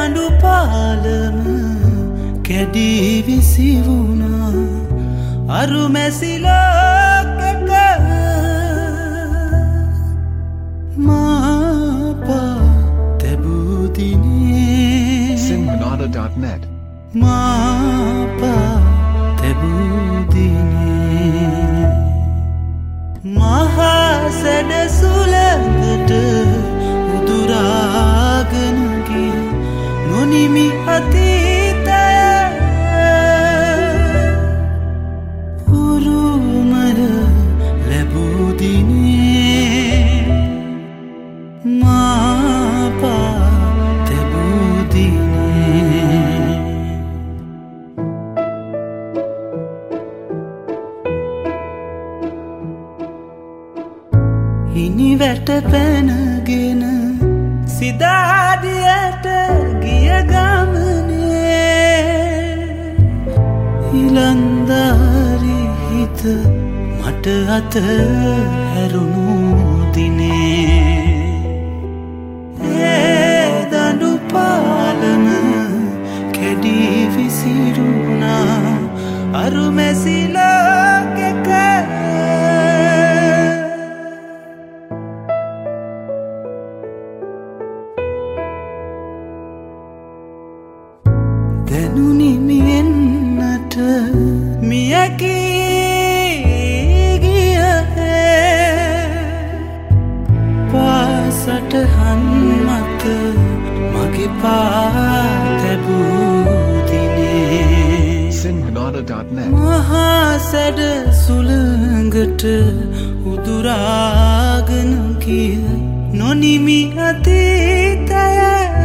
දඬු පාලම කැඩී විසි වුණා අරු මැසි ලෝකෙක මාපා තැබූ දිනේ Sinmanada.net මාපා තැබූ දිනේ මහා සැඩ සුළඟට උදුරාගෙන ගිය නොනිමි අතීතය උරුමය ලැබූ දිනේ මාපා තැබූ දිනේ හිනි වැට පැනගෙන සිදාදියට ගිය ගමනේ ඉලන්දාරි හිත මට අත හැරුණු දිනේ ඒ දඬු පාලම කැඩී විසිරුණා අරු මැසි ලෝකෙක දැනුනි මියෙන්නට මියකී ගිය පාසටහන් මත මගේ පා තැබූ දිනේ Sinmanada.net මහා සැඩ සුළඟට උදුරාගෙන ගිය නොනිමි අතීතය